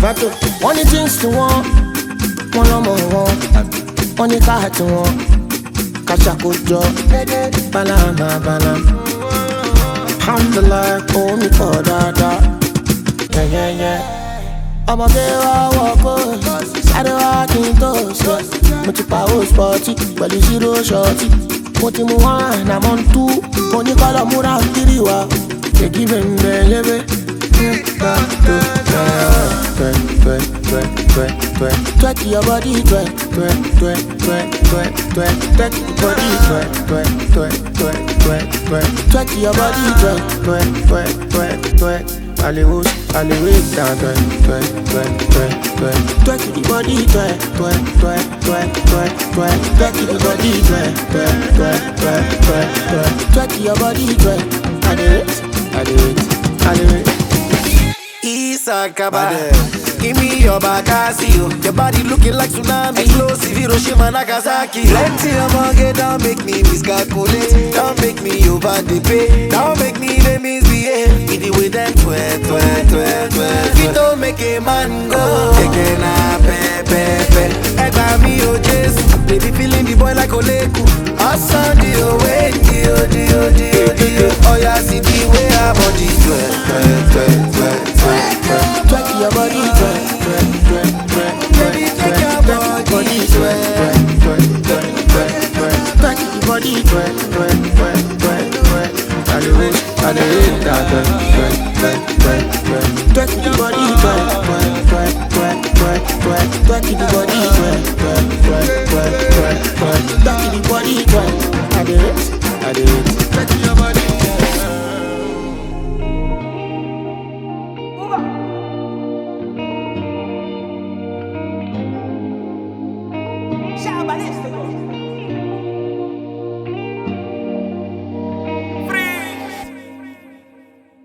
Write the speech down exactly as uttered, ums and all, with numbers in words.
Mato, one things to one, one no more one. One car to one, Kashakujo, Banana, banana. Alhamdulillah, oh me for dada. Yeah, yeah, yeah. I'm a girl, walk on. I don't walk in those. But you power sporty, but you zero shorty. What you want, I'm on two. When you call a mura, kiriwa. They give him the twerk your body, twerk, twerk, twerk, twerk, twerk, twerk, twerk your body, twerk, twerk, twerk, twerk, twerk, twerk, twerk your body, twerk, twerk, twerk, twerk, twerk. Hollywood, Hollywood, down, twerk, twerk, twerk, twerk, twerk, twerk your body, twerk, twerk, twerk, twerk, twerk, twerk, twerk your body, twerk, twerk, twerk, twerk, twerk, twerk, twerk your body, twerk. I do it, I do it, I do it. Isakaba, give me your Bakasio. Your body looking like tsunami. Explosive Hiroshima, Nagasaki. Plenty of money, don't make me miscalculate. Don't make me over the pay. Don't make me the misbehave. With the way them twerk, twerk, twerk, twerk. If don't make a man go, again a pe pe pe. Egba mi o Jesu, baby feeling the boy like Oleku. Awesome the way, the the the the. Oh yeah, see the way our body twerk, twerk, twerk, twerk, twerk. Twerk your body, twerk, twerk, twerk, twerk, twerk, twerk, twerk your body, twerk, twerk, twerk, twerk, twerk, twerk your body, twerk, twerk, twerk, twerk, twerk. I do it, I do it, I do it, twerk, twerk,